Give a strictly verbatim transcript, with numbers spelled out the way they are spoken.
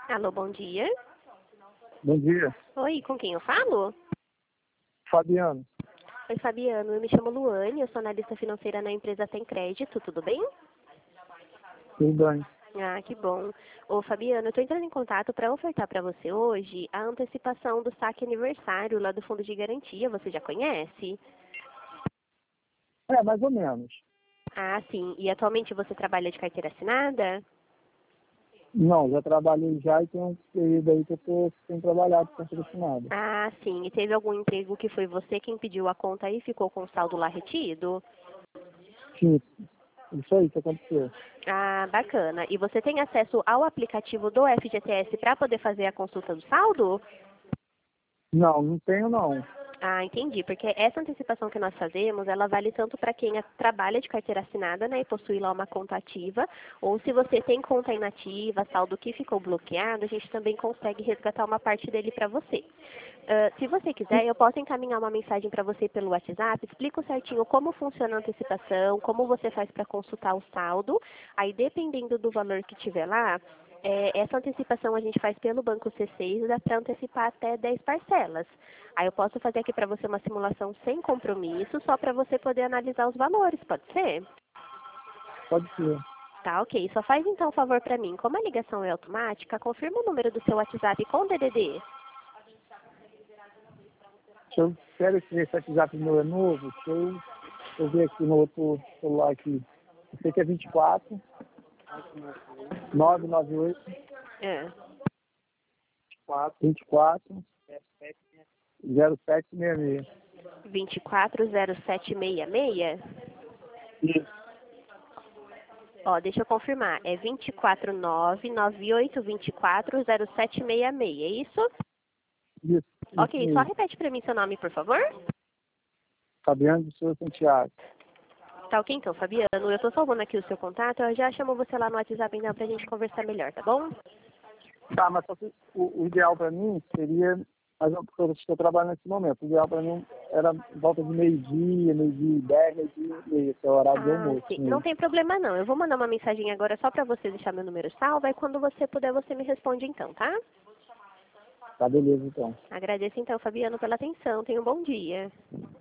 Alô, bom dia. Bom dia, Oi, com quem eu falo? Fabiano. Oi, Fabiano. Eu me chamo Luane, eu sou analista financeira na empresa Tem Crédito, tudo bem? Tudo bem? Ah, que bom. Ô, Fabiano, eu estou entrando em contato para ofertar para você hoje a antecipação do saque aniversário lá do Fundo de Garantia. Você já conhece? É, mais ou menos. Ah, sim. E atualmente você trabalha de carteira assinada? Não, já trabalhei já e tem um período aí que eu tô sem trabalhar com patrocinado. Ah, sim. E teve algum emprego que foi você quem pediu a conta e ficou com o saldo lá retido? Sim, isso aí que aconteceu. Ah, bacana. E você tem acesso ao aplicativo do F G T S para poder fazer a consulta do saldo? Não, não tenho não. Ah, entendi. Porque essa antecipação que nós fazemos, ela vale tanto para quem a- trabalha de carteira assinada, né, e possui lá uma conta ativa, ou se você tem conta inativa, saldo que ficou bloqueado, a gente também consegue resgatar uma parte dele para você. Ah, se você quiser, eu posso encaminhar uma mensagem para você pelo WhatsApp, explico certinho como funciona a antecipação, como você faz para consultar o saldo. Aí, dependendo do valor que tiver lá, é, essa antecipação a gente faz pelo Banco C seis e dá para antecipar até dez parcelas. Aí eu posso fazer aqui para você uma simulação sem compromisso, só para você poder analisar os valores, pode ser? Pode ser. Tá, ok. Só faz então um favor para mim. Como a ligação é automática, confirma o número do seu WhatsApp com o D D D. Se eu quero que esse WhatsApp meu é novo, se eu, eu ver aqui no outro celular aqui. Eu sei que é vinte e quatro, nove nove oito, É. vinte e quatro, zero sete seis seis. vinte e quatro zero sete seis seis? Isso, Ó, deixa eu confirmar. É vinte e quatro nove nove oito dois quatro zero sete seis seis, é isso? isso, isso Ok, só mesmo. repete para mim seu nome, por favor. Fabiano de Souza Santiago. Tá ok então, Fabiano. Eu tô salvando aqui o seu contato. Eu já chamo você lá no WhatsApp então pra gente conversar melhor, tá bom? Tá, mas só que o, o ideal para mim seria, mas eu, porque eu estou trabalhando nesse momento, o ideal para mim era volta de meio-dia, meio-dia e dez, meio-dia e meia, que é o horário do Ah, almoço sim. Não mesmo. tem problema não. Eu vou mandar uma mensagem agora só pra você deixar meu número salvo. Aí quando você puder, você me responde então, tá? Tá, beleza então. Agradeço então, Fabiano, pela atenção. Tenha um bom dia.